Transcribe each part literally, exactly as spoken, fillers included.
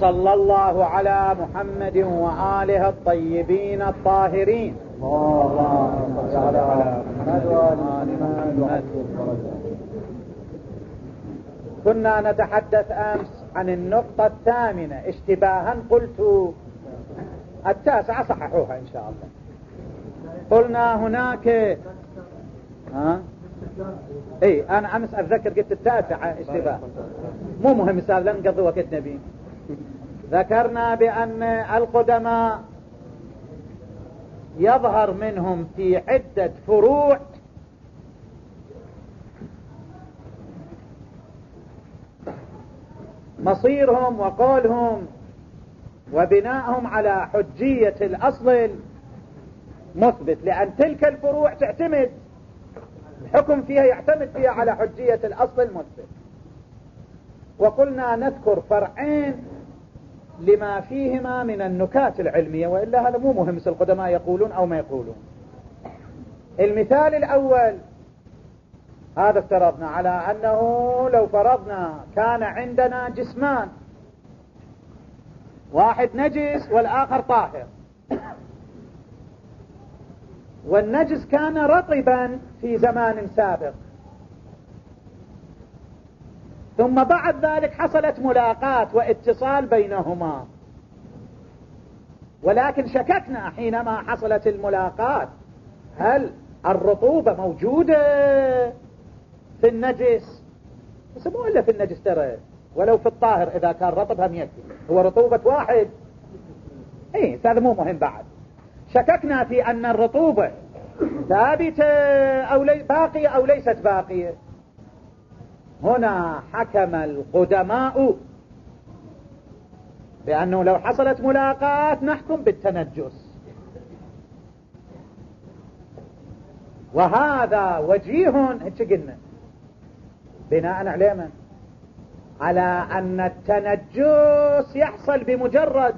وصلى الله على محمد وآله الطيبين الطاهرين. اللهم صل على محمد وآل محمد. كنا نتحدث أمس عن النقطة الثامنة اشتباها، قلت التاسعة صححوها إن شاء الله. قلنا هناك ها اي انا امس اتذكر قلت التاسعة اشتباه، مو مهم استاذ لن نقضي وقتنا بيه. ذكرنا بان القدماء يظهر منهم في عدة فروع مصيرهم وقولهم وبنائهم على حجية الأصل المثبت، لأن تلك الفروع تعتمد الحكم فيها يعتمد فيها على حجية الأصل المثبت. وقلنا نذكر فرعين لما فيهما من النكات العلمية، وإلا هذا مو مهم القدماء يقولون أو ما يقولون. المثال الأول هذا افترضنا على أنه لو فرضنا كان عندنا جسمان، واحد نجس والآخر طاهر، والنجس كان رطبا في زمان سابق، ثم بعد ذلك حصلت ملاقاة واتصال بينهما، ولكن شككنا حينما حصلت الملاقاة هل الرطوبة موجودة في النجس؟ بس مو إلا في النجس ترى، ولو في الطاهر إذا كان رطب هم يكفي، هو رطوبة واحد. ايه هذا مو مهم. بعد شككنا في أن الرطوبة ثابتة أو لي باقية أو ليست باقية. هنا حكم القدماء بأنه لو حصلت ملاقاة نحكم بالتنجس، وهذا وجيه هيك قلنا بناء على من؟ على أن التنجس يحصل بمجرد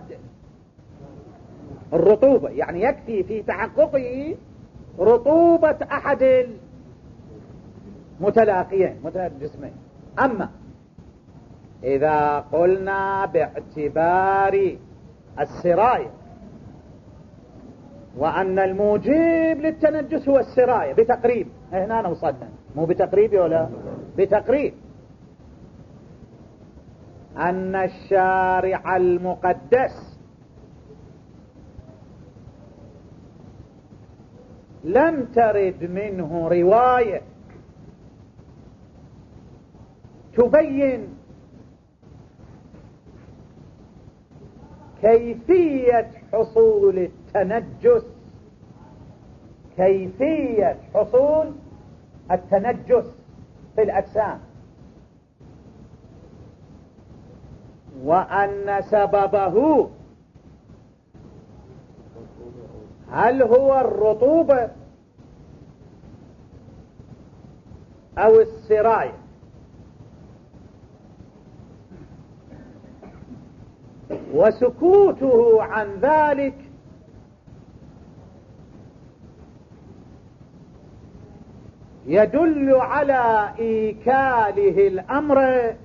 الرطوبة، يعني يكفي في تحققه رطوبة أحد المتلاقيين متجسمين. أما إذا قلنا باعتبار السراية وأن الموجب للتنجس هو السراية بتقريب، هنا نوصلنا مو بتقريب ولا بتقريب، أن الشارع المقدس لم ترد منه رواية تبين كيفية حصول التنجس، كيفية حصول التنجس في الأجسام، وأن سببه هل هو الرطوبة أو السراية. وسكوته عن ذلك يدل على إيكاله الأمر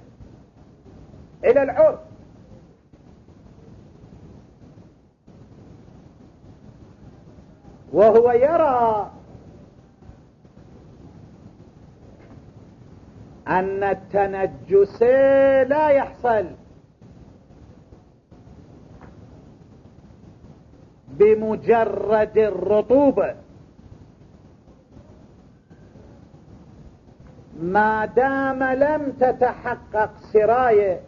إلى العرف، وهو يرى أن التنجس لا يحصل بمجرد الرطوبة ما دام لم تتحقق سراية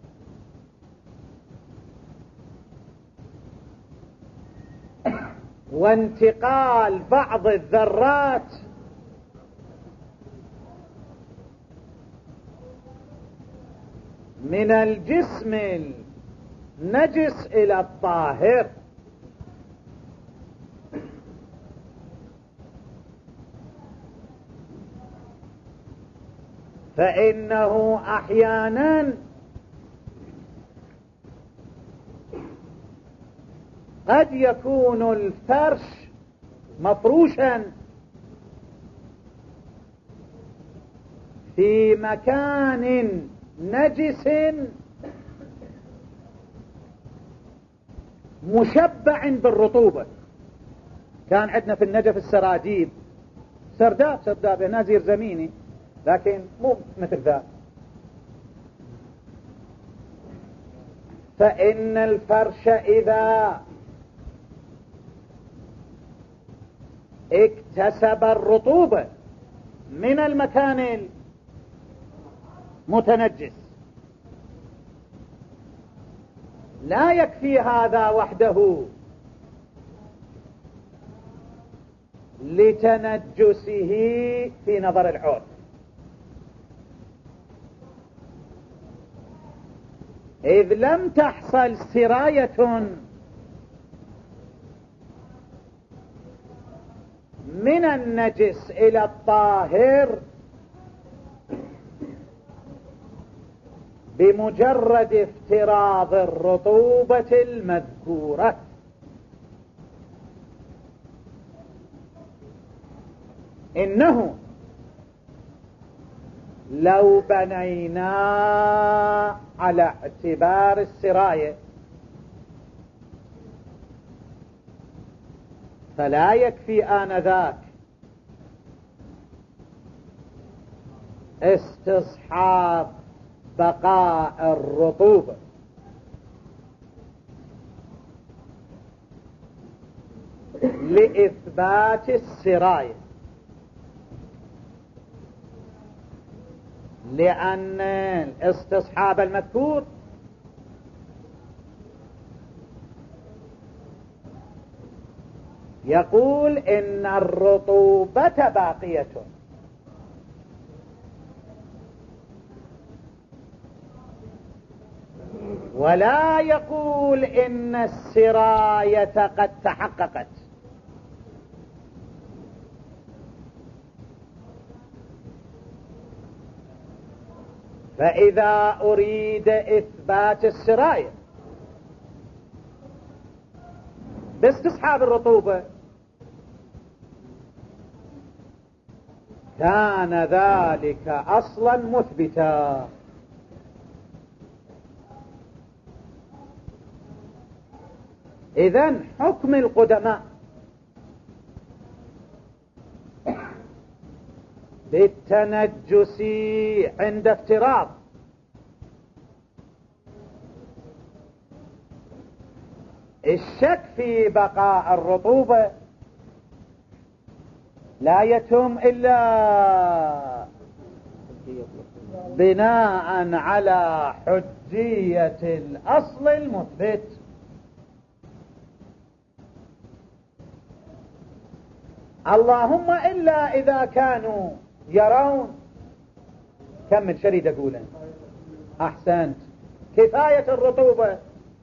وانتقال بعض الذرات من الجسم النجس إلى الطاهر. فإنه أحيانا قد يكون الفرش مفروشا في مكان نجس مشبع بالرطوبة. كان عندنا في النجف السراجيب سرداب، سرداب نازير زميني، لكن مو مثل ذا. فإن الفرش إذا اكتسب الرطوبة من المكان المتنجس لا يكفي هذا وحده لتنجسه في نظر العرف، إذ لم تحصل سراية من النجس إلى الطاهر بمجرد افتراض الرطوبة المذكورة. إنه لو بنينا على اعتبار السراية فلا يكفي آنذاك استصحاب بقاء الرطوبة لإثبات السراية، لأن الاستصحاب المذكور يقول إن الرطوبة باقية، ولا يقول إن السراية قد تحققت. فإذا أريد إثبات السراية باستصحاب الرطوبة كان ذلك أصلا مثبتا. إذن حكم القدماء بالتنجس عند افتراض الشك في بقاء الرطوبة لا يتم إلا بناء على حجية الأصل المثبت. اللهم إلا إذا كانوا يرون كم من شريد أقوله أحسنت كفاية الرطوبة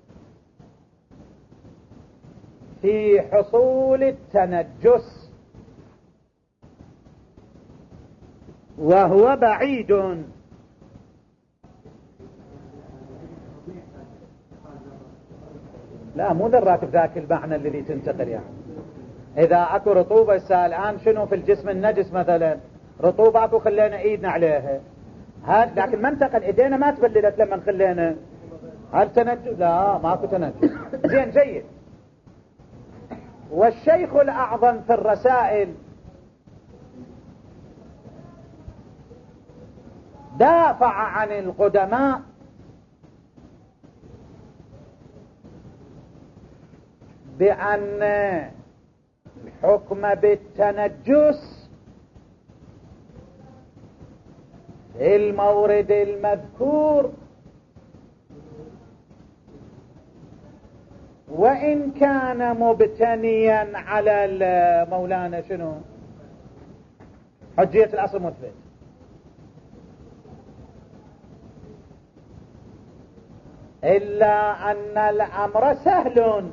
في حصول التنجس، وهو بعيد. لا مو ذرات بذاك المعنى الذي تنتقل يعني. إذا أكو رطوبة الآن شنو في الجسم النجس مثلا رطوبة أكو خلينا إيدنا عليها، هل لكن ما انتقل إيدينا ما تبللت لما خلينا، هل تنجس؟ لا ماكو تنجس. زين جيد. والشيخ الأعظم في الرسائل دافع عن القدماء بأن الحكم بالتنجس في المورد المذكور وإن كان مبتنيا على مولانا شنو حجية الأصل مثبت، إلا أن الأمر سهل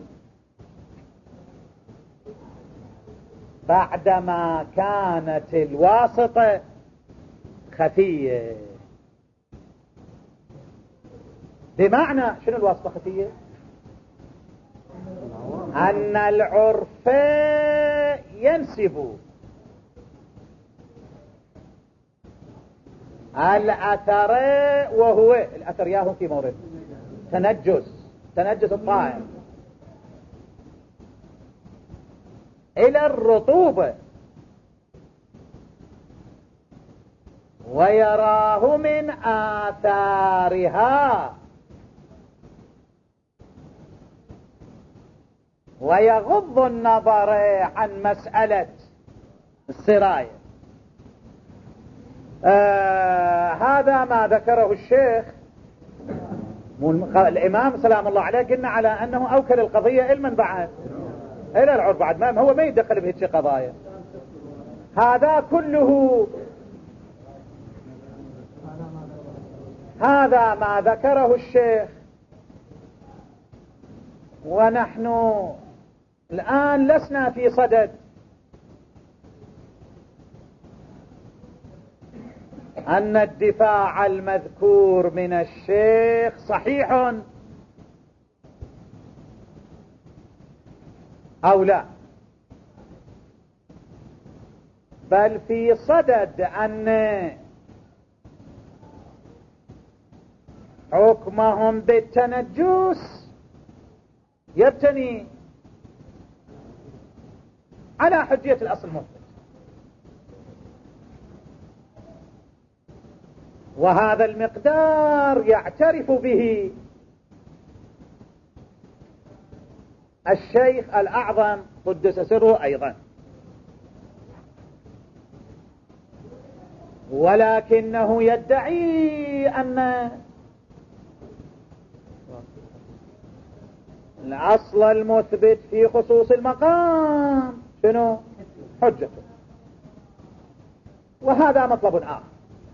بعدما كانت الواسطة خفية. بمعنى شنو الواسطة خفية؟ أن العرف ينسب الأثر، وهو الأثر ياهو في مورد تنجس تنجس الطائر إلى الرطوبة ويراه من آثارها ويغض النظر عن مسألة السراية. آه هذا ما ذكره الشيخ الإمام سلام الله عليه. قلنا على أنه أوكل القضية إلى من بعد إلى العرف بعد، ما هو ما يدخل بهذه قضايا. هذا كله هذا ما ذكره الشيخ، ونحن الآن لسنا في صدد أن الدفاع المذكور من الشيخ صحيح أو لا، بل في صدد أن حكمهم بالتنجس يبتني على حجية الأصل المثبت، وهذا المقدار يعترف به الشيخ الأعظم قدس سره أيضا، ولكنه يدعي أن الأصل المثبت في خصوص المقام شنو؟ حجته، وهذا مطلب آخر.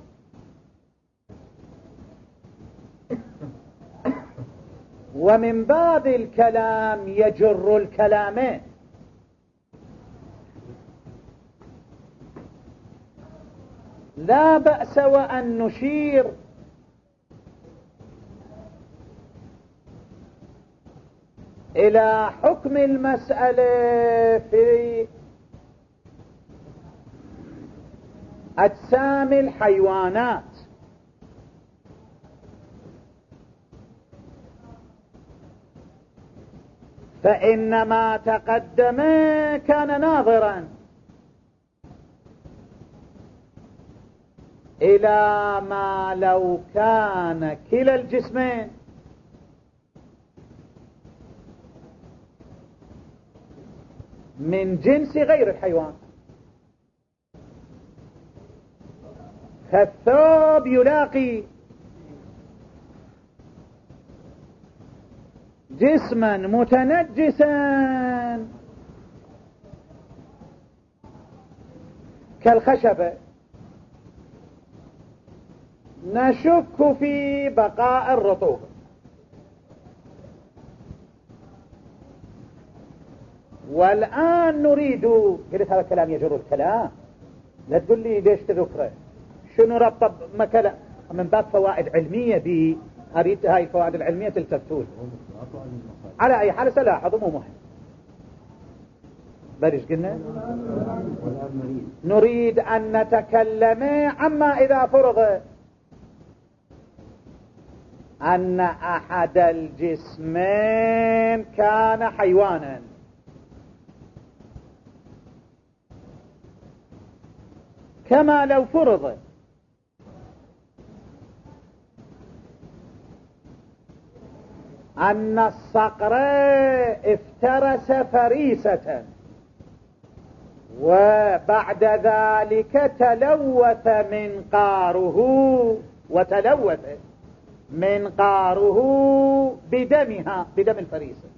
ومن باب الكلام يجر الكلام، لا بأس وأن نشير إلى حكم المسألة في أجسام الحيوانات، فإن ما تقدم كان ناظرا إلى ما لو كان كلا الجسمين من جنس غير الحيوان. فالثوب يلاقي جسما متنجسا كالخشبة، نشك في بقاء الرطوبة، والآن نريد، قلت هذا الكلام يجر الكلام، لا تقول لي ليش تذكره، شنو ربط مكلا من باب فوائد علمية بي، أريد هاي الفوائد العلمية تلتفتون. على أي حال سلاحظ مو مهم. بريش قلنا نريد أن نتكلم عما إذا فرض أن أحد الجسمين كان حيوانا، كما لو فرض أن الصقر افترس فريسة وبعد ذلك تلوث منقاره وتلوث منقاره بدمها، بدم الفريسة،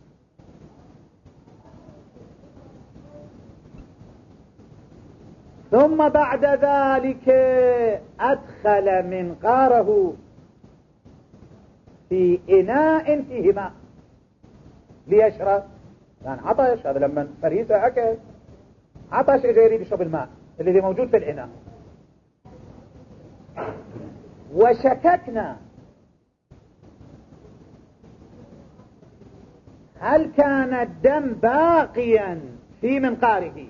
ثم بعد ذلك أدخل منقاره في إناء فيه ماء ليشرب، يعني عطش، هذا لما فريسة أكل عطش إجا يريد يشرب الماء الذي موجود في الإناء، وشككنا هل كان الدم باقيا في منقاره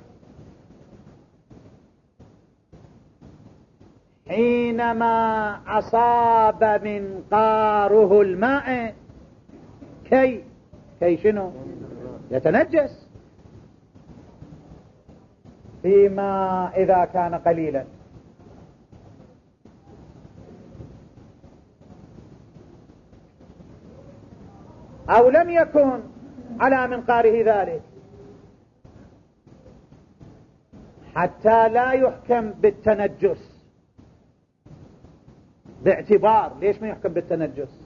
حينما أصاب منقاره الماء كي كي شنو يتنجس، فيما إذا كان قليلا. أو لم يكن على منقاره ذلك، حتى لا يحكم بالتنجس. باعتبار ليش ما يحكم بالتنجس؟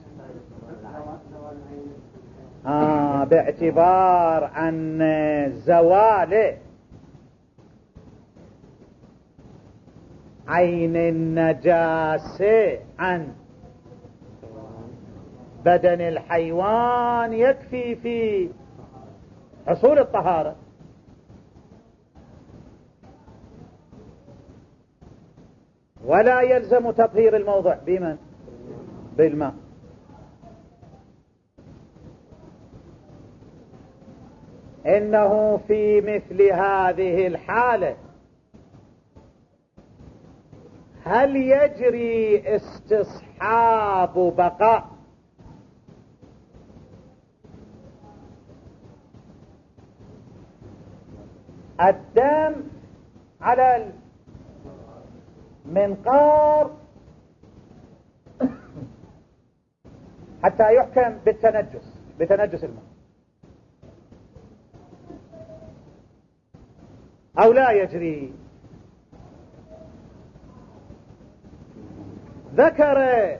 آه باعتبار أن زوال عين النجاسة عن بدن الحيوان يكفي في حصول الطهارة. ولا يلزم تطهير الموضع بمن؟ بالماء. إنه في مثل هذه الحالة هل يجري استصحاب بقاء الدم على المنقار حتى يحكم بالتنجس بتنجس الماء، أو لا يجري؟ ذكر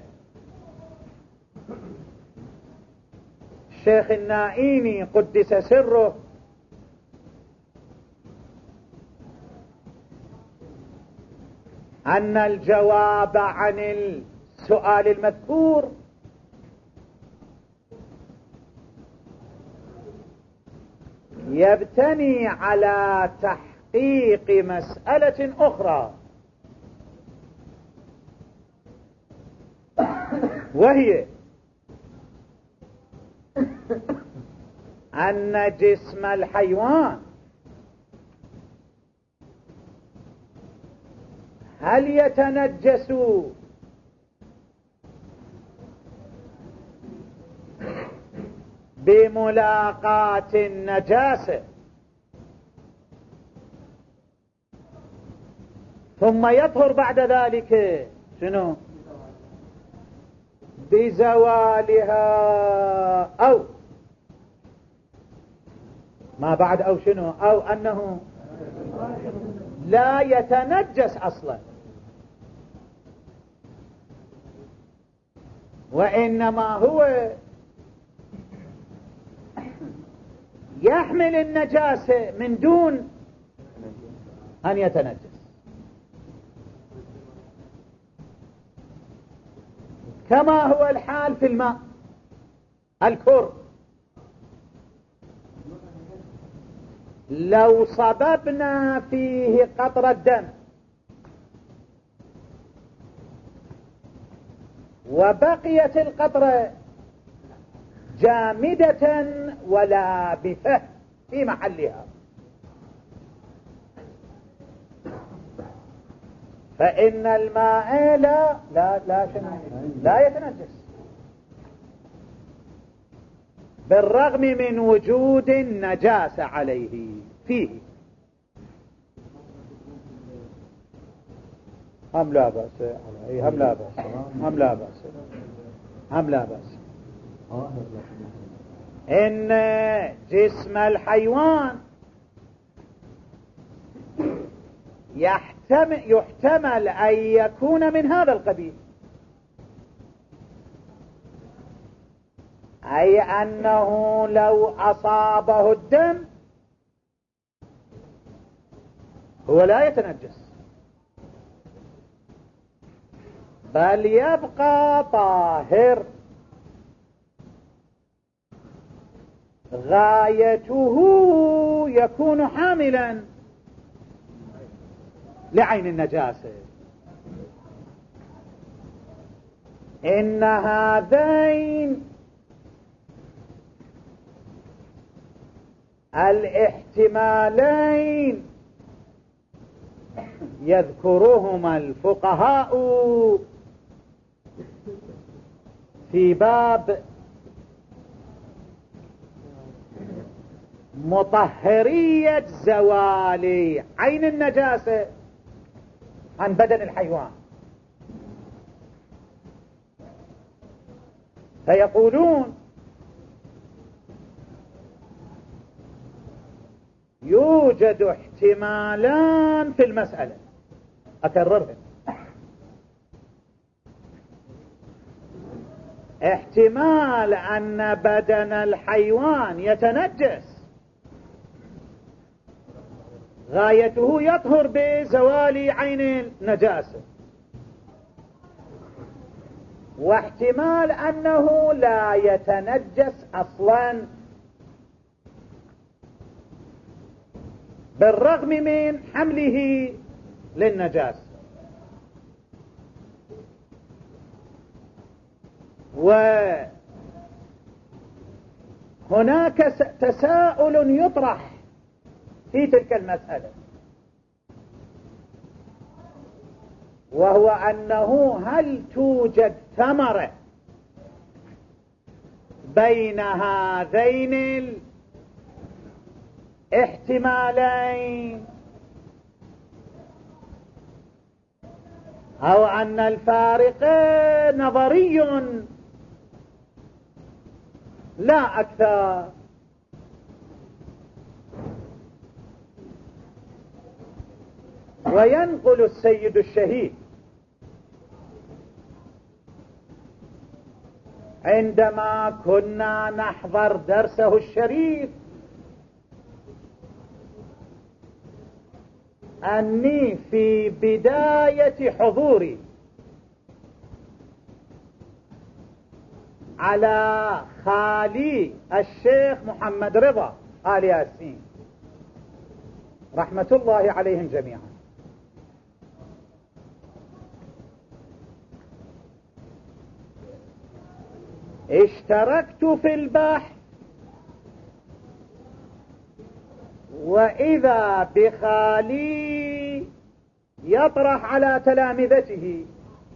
الشيخ النائيني قدس سره أن الجواب عن السؤال المذكور يبتني على تحقيق مسألة أخرى، وهي أن جسم الحيوان هل يتنجس بملاقاة النجاسة ثم يطهر بعد ذلك شنو؟ بزوالها، أو ما بعد أو شنو؟ أو أنه لا يتنجس أصلا، وإنما هو يحمل النجاسة من دون أن يتنجس، كما هو الحال في الماء الكر. لو صببنا فيه قطرة دم وبقيت القطرة جامدة ولابثة في محلها، فإن الماء لا لا لا, لا يتنجس بالرغم من وجود النجاسة عليه فيه. هم لا بأس هم لا بأس هم لا بأس هم لا بأس إن جسم الحيوان يحتمل, يحتمل أن يكون من هذا القبيل، أي أنه لو أصابه الدم هو لا يتنجس بل يبقى طاهر، غايته يكون حاملا لعين النجاسة. إن هذين الاحتمالين يذكرهما الفقهاء في باب مطهرية زوال عين النجاسة عن بدن الحيوان. فيقولون يوجد احتمالان في المسألة، أكررها، احتمال أن بدن الحيوان يتنجس غايته يطهر بزوال عين النجاسة، واحتمال أنه لا يتنجس أصلا بالرغم من حمله للنجاسة. وهناك تساؤل يطرح في تلك المسألة، وهو أنه هل توجد ثمرة بين هذين الاحتمالين، أو أن الفارق نظري لا أكثر. وينقل السيد الشهيد عندما كنا نحضر درسه الشريف أني في بداية حضوري على خالي الشيخ محمد رضا آل ياسين رحمة الله عليهم جميعا، اشتركت في البحث، وإذا بخالي يطرح على تلامذته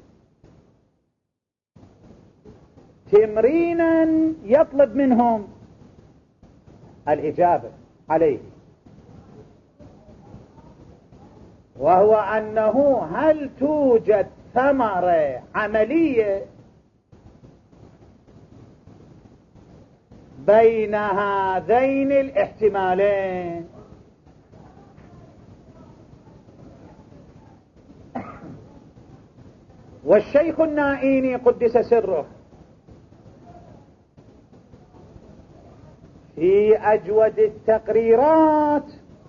تمرينا يطلب منهم الإجابة عليه، وهو أنه هل توجد ثمرة عملية بين هذين الاحتمالين. والشيخ النائيني قدس سره في أجود التقريرات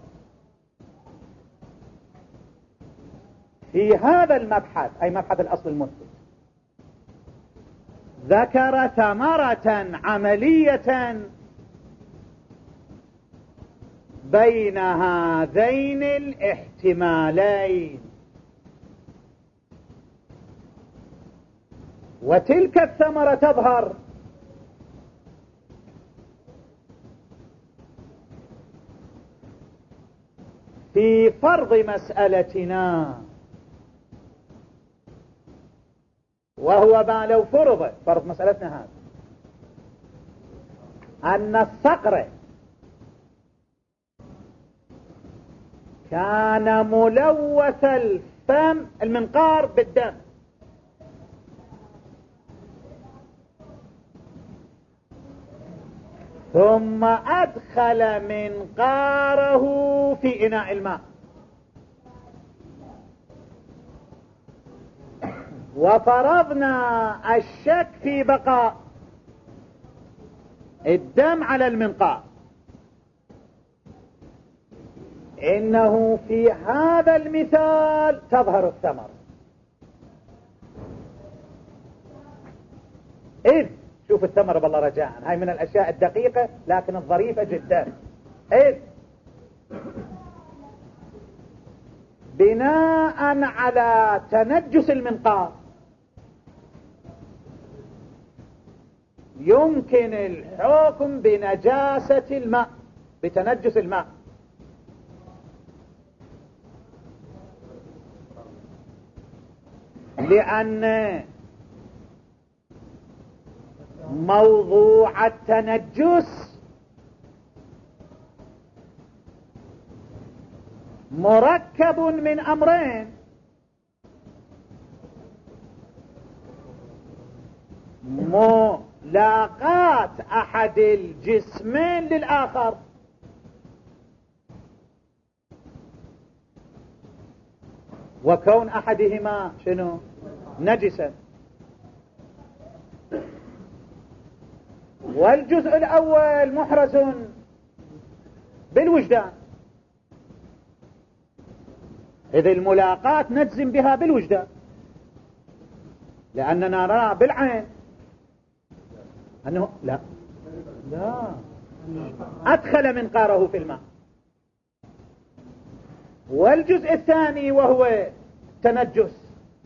في هذا المبحث، أي مبحث الأصل المثبت، ذكر ثمرة عملية بين هذين الاحتمالين، وتلك الثمرة تظهر في فرض مسألتنا، وهو ما لو فرض فرض مسألتنا هذا أن الصقر كان ملوث الفم المنقار بالدم، ثم أدخل منقاره في إناء الماء، وفرضنا الشك في بقاء الدم على المنقار، إنه في هذا المثال تظهر الثمرة. إذ شوف الثمرة بالله رجاء، هاي من الأشياء الدقيقة لكن الظريفة جدا. إذ بناء على تنجس المنقار يمكن الحكم بنجاسة الماء، بتنجس الماء، لأن موضوع التنجس مركب من أمرين: ملاقاة أحد الجسمين للآخر، وكون أحدهما شنو؟ نجسا. والجزء الأول محرز بالوجدان، إذ الملاقاة نجزم بها بالوجدان، لأننا نرى بالعين أنه لا لا أدخل منقاره في الماء. والجزء الثاني وهو تنجس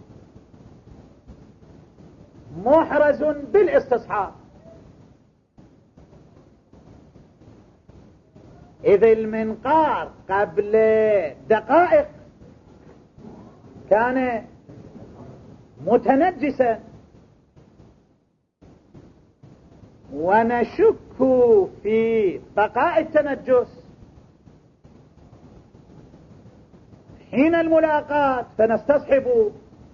محرز بالاستصحاب، إذ المنقار قبل دقائق كان متنجسا، ونشك في بقاء التنجس حين الملاقاة، فنستصحب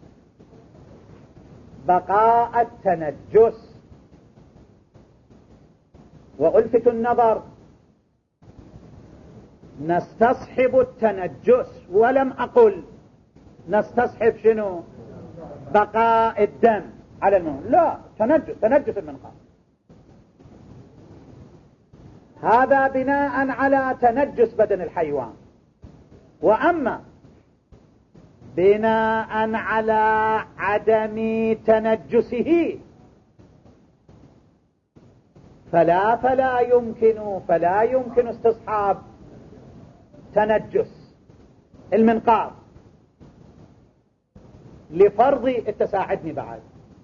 بقاء التنجس. وألفت النظر، نستصحب التنجس، ولم أقل نستصحب شنو؟ بقاء الدم على الماء، لا، تنجس تنجس المنقار. هذا بناء على تنجس بدن الحيوان. وأما بناء على عدم تنجسه فلا فلا يمكن فلا يمكن استصحاب تنجس المنقار، لفرض التساعدني بعد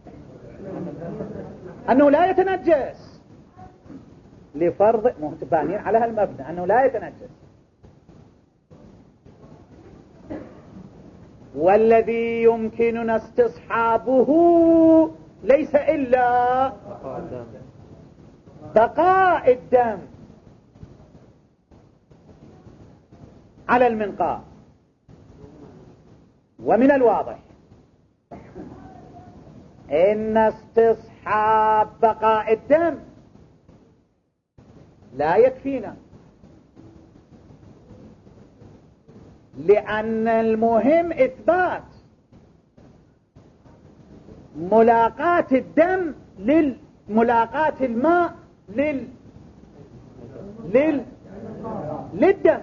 أنه لا يتنجس، لفرض مهتبانين على هالمبنى أنه لا يتنجس. والذي يمكننا استصحابه ليس إلا بقاء الدم على المنقار. ومن الواضح إن استصحاب بقاء الدم لا يكفينا، لأن المهم إثبات ملاقاة الدم للملاقاة الماء لل لل للدم،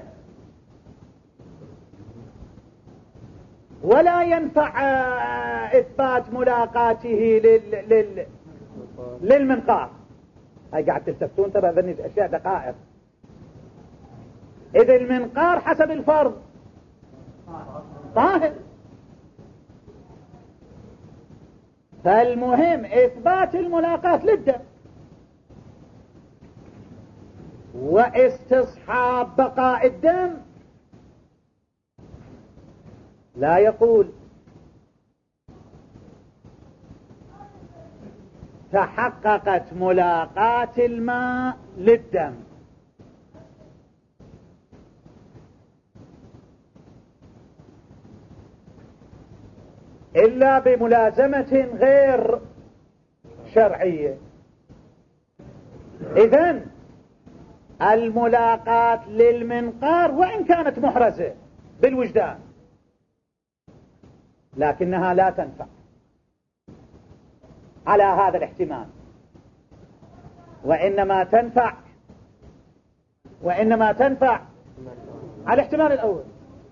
ولا ينفع إثبات ملاقاته لل لل للمنقار. هاي قاعد تلتفتون ترى ذني أشياء دقائق. إذا المنقار حسب الفرض طاهر، فالمهم إثبات الملاقاة للدم، واستصحاب بقاء الدم لا يقول تحققت ملاقاة الماء للدم، إلا بملازمة غير شرعية. إذن الملاقاة للمنقار وإن كانت محرزة بالوجدان لكنها لا تنفع على هذا الاحتمال، وإنما تنفع وإنما تنفع على الاحتمال الأول.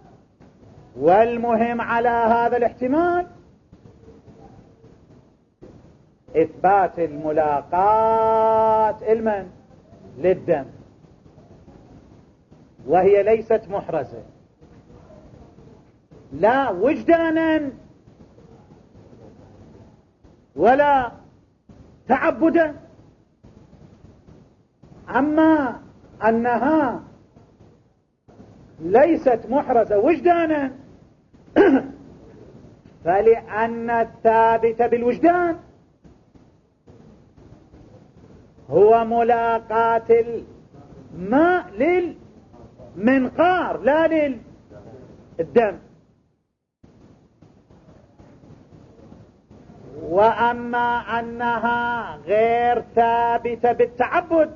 والمهم على هذا الاحتمال إثبات الملاقاة المن للدم، وهي ليست محرزة لا وجدانا ولا تعبدا. أما أنها ليست محرزة وجدانا فلأن الثابت بالوجدان هو ملاقاة الماء للمنقار لا الدم. وأما أنها غير ثابتة بالتعبد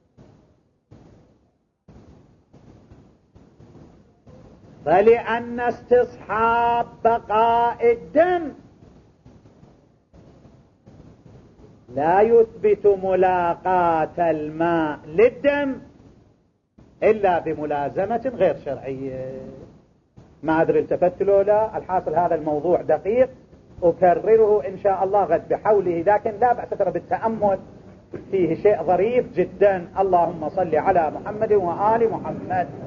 فلأن استصحاب بقاء الدم لا يثبت ملاقاة الماء للدم إلا بملازمة غير شرعية. ما أدري التفت له لا. الحاصل هذا الموضوع دقيق، أكرره إن شاء الله غد بحوله، لكن لا بأس ترى بالتأمل فيه شيء ظريف جدا. اللهم صل على محمد وآل محمد.